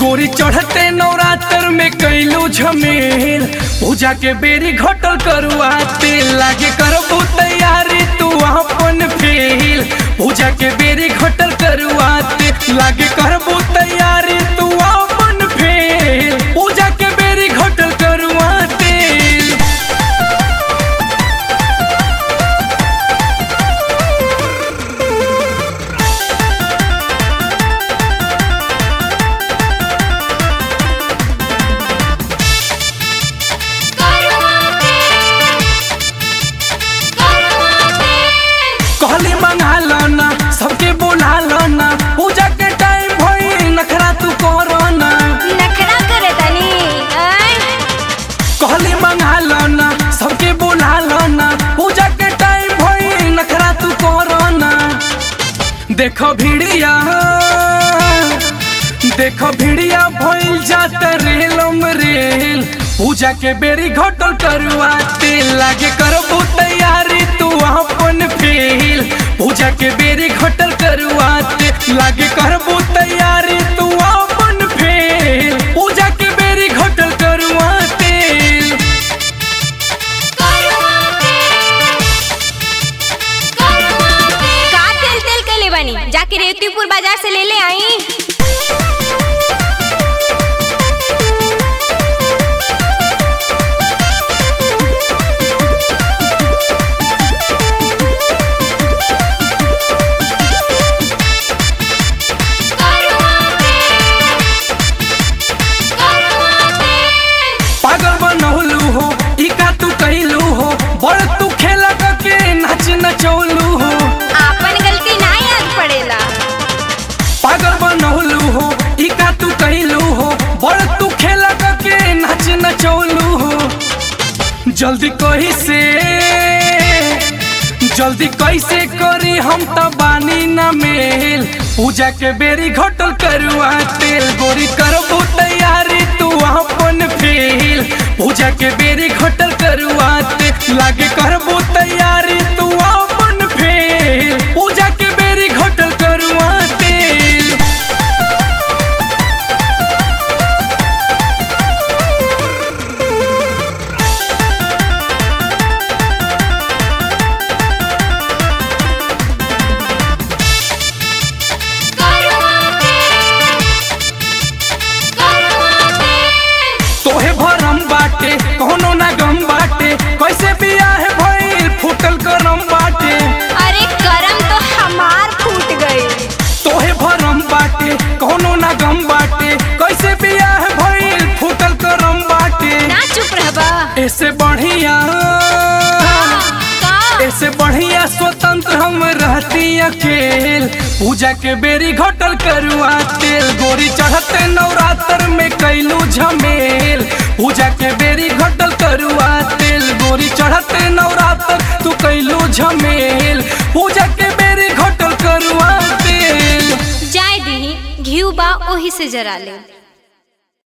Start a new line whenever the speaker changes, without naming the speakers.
गोरी चढ़ते नवरात्र में कैलू झमेल, पूजा के बेरी घटल करुआ तेल, लागे करबू तैयारी तू अपन फेल। पूजा के बेरी घटल करुआ तेल, लागे करबू तैयारी तू अपन फेल। पूजा के बेरी घटल करुआ तेल। कहली मंगा लो ना, सबके बुला लो ना, पूजा के टाइम भई नखरा तू करो ना।
नखरा करे तनी
कहली मंगा लो ना, सबके बुला लो ना, पूजा के टाइम भई नखरा तू करो ना। देखो भिड़िया भइल जाता रेलम रेल, पूजा के बेरी घटल करुआ तेल, लागे करबू तैयारी तू अपन फेल। पूजा के बेरी घटल करुआ तेल, लागे करबू तैयारी तू अपन फेल। पूजा के बेरी घटल करुआ तेल।
का तेल तेल के ले बनी, जाके रेवतीपुर बाजार से ले ले आई।
पागल बनौलू हो इका तू कहलू हो, बड़ तू खेला के नाच नचौलू हो।
आपन गलती ना याद पड़ेला।
पागल बनौलू हो इका तू कहलू हो, बड़ तू खेला के नाच नचौलू हो। जल्दी कैसे करी हम त बानी न मेल, पूजा के बेरी घटल करुआ तेल, गोरी करबू तैयारी तू अपन फेल। पूजा के बेरी घटल करुआ तेल, लागे करबू तैयारी तू अपन फेल। पूजा के बेरी घटल करुआ तेल। तोहे भरम बाटे कोनो ना गम बाटे, कैसे बियाह भइल फूटल करम बाटे।
अरे करम तो हमार फूट गई।
तोहे भरम बाटे कोनो ना गम बाटे, कैसे बियाह भइल फूटल करम बाटे।
ना चुप रहबा।
ऐसे बढ़िया स्वतंत्र हम रहती अकेल, पूजा के बेरी घटल करुआ तेल, गोरी चढ़ते नवरात्र में कैलू झमेल। पूजा के बेरी घटल करुआ तेल, गोरी चढ़ते नवरात्र तू कैलू झमेल। पूजा के बेरी घटल करुआ तेल।
जाय दी घिउ बा ओही से जरा ले।